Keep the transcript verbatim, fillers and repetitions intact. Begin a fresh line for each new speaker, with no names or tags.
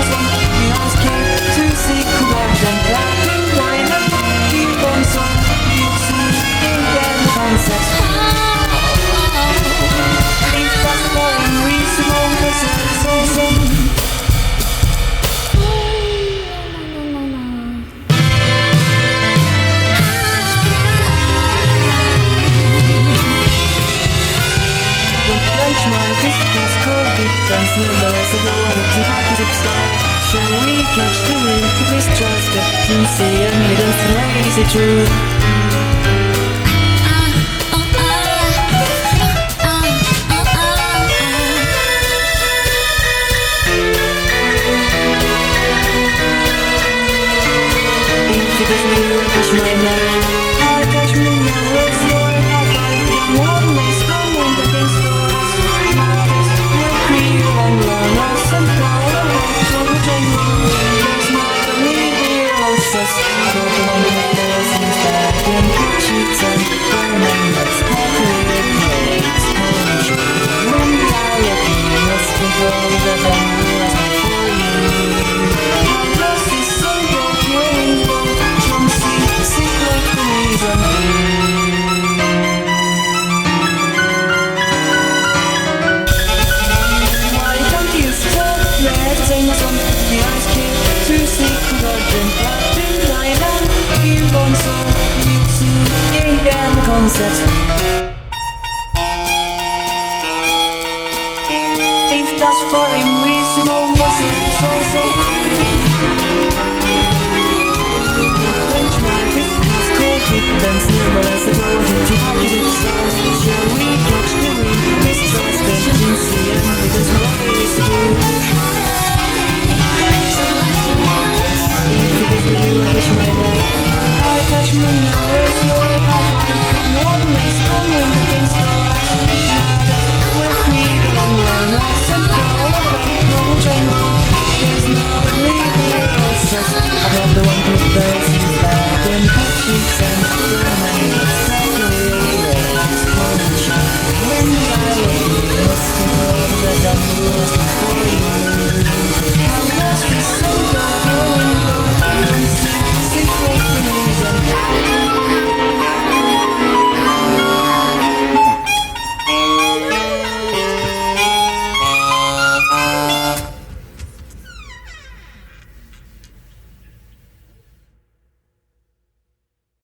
som vi önskar tusen kvarten Rapping, wine up, keep on song Keep singing again, concepts Please pass the following reasonable person So, so Dance the bells of the world to keep style Shall we catch the wind, please trust it To see a middle crazy truth